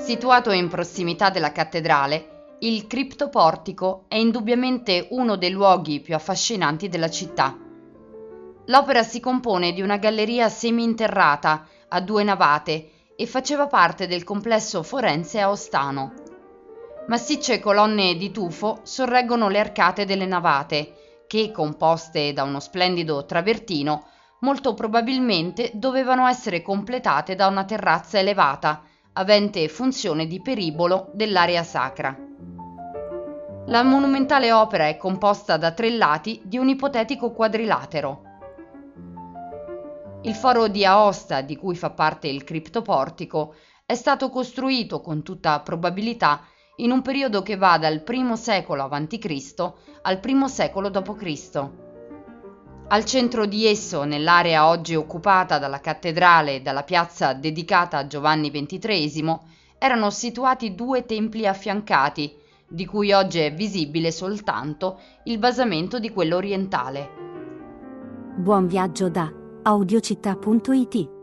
Situato in prossimità della cattedrale, il criptoportico è indubbiamente uno dei luoghi più affascinanti della città. L'opera si compone di una galleria seminterrata a due navate e faceva parte del complesso forense aostano. Massicce colonne di tufo sorreggono le arcate delle navate, che, composte da uno splendido travertino, molto probabilmente dovevano essere completate da una terrazza elevata, avente funzione di peribolo dell'area sacra. La monumentale opera è composta da tre lati di un ipotetico quadrilatero. Il foro di Aosta, di cui fa parte il criptoportico, è stato costruito con tutta probabilità in un periodo che va dal I secolo a.C. al I secolo d.C. Al centro di esso, nell'area oggi occupata dalla cattedrale e dalla piazza dedicata a Giovanni XXIII, erano situati due templi affiancati, di cui oggi è visibile soltanto il basamento di quello orientale. Buon viaggio da audiocittà.it